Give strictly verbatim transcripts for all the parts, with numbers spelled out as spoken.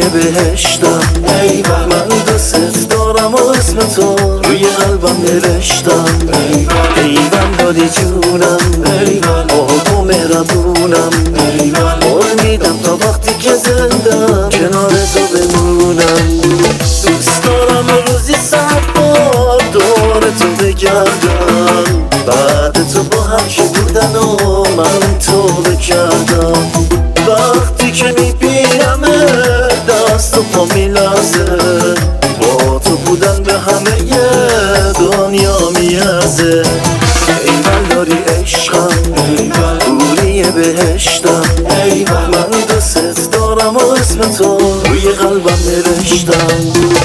بهشتم. ایول من دوست دارم و اسم تو روی قلبم نوشتم. ایول داری جونم، ایول آقا مهربونم. قول میدم تا وقتی که زندم کنار تو بمونم. دوست دارم روزی صد بار دور تو بگردم. بعد تو با هم کی بودن و من تو بکردم. وقتی که میبینم دست و پا میلرزه، با تو بودن به همه دنیا میارزه. ایول داری عشقم، حوری بهشتم. من دوست دارم و اسم تو روی قلبم نوشتم.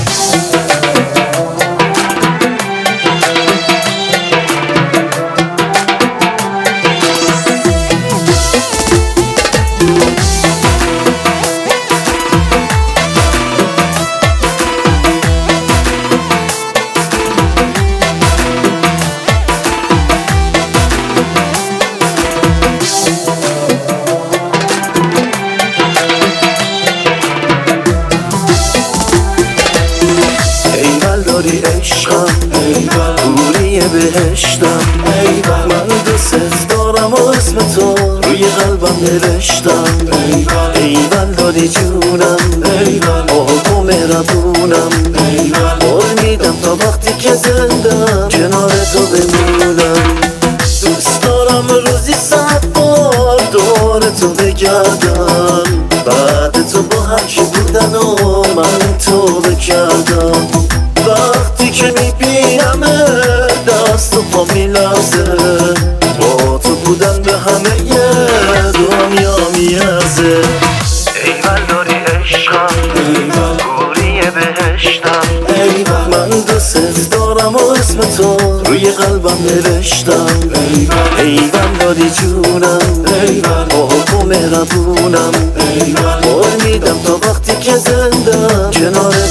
داری عشقم، حوری بهشتم. من دوست دارم و اسم تو روی قلبم نوشتم. ایول داری جونم، آقا مهربونم. قول میدم تا وقتی که زندم کنار تو بمونم. دوست دارم روزی صد بار دور تو بگردم. بعد تو با هم کی بودن و من تو بکردم. وقتی که میبینم دست و پا میلرزه، با تو بودن به همه دنیا میارزه. ایول داری عشقم، حوری بهشتم. من دوست دارم و اسم تو روی قلبم نوشتم. ایول داری جونم، آقا مهربونم. قول میدم تا وقتی که زندم کنار